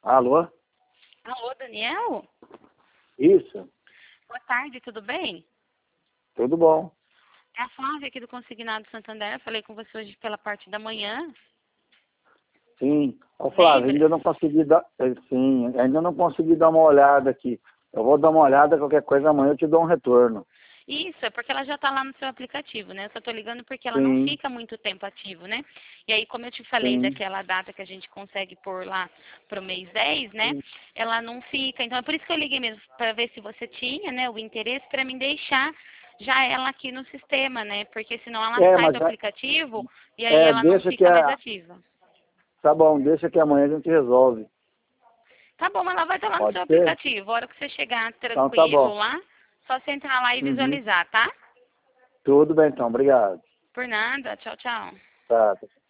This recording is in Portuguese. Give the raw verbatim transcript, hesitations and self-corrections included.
Alô? Alô, Daniel? Isso, Boa tarde, tudo bem? tudo bom. É a Flávia aqui do Consignado Santander. Eu falei com você hoje pela parte da manhã. Sim. Ô, Flávio, Lembra? ainda não consegui dar. eh, Sim, ainda não consegui dar uma olhada aqui. Eu vou dar uma olhada, qualquer coisa amanhã eu te dou um retorno. Isso, é porque ela já está lá no seu aplicativo, né? Eu só estou ligando porque ela não Sim, fica muito tempo ativo, né? E aí, como eu te falei sim. daquela data que a gente consegue pôr lá pro mês dez, né? Sim. Ela não fica. Então, é por isso que eu liguei mesmo, para ver se você tinha, né, o interesse para me deixar já ela aqui no sistema, né? Porque senão ela É, sai mas do é, aplicativo e aí é, ela não deixa que fica mais a. ativa. Tá bom, deixa que amanhã a gente resolve. Tá bom, ela vai estar lá no Pode seu ser? aplicativo. A hora que você chegar Então tá tranquilo bom. lá, só você entrar lá e Uhum. visualizar, tá? Tudo bem então, obrigado. Por nada. Tchau, tchau. Tá.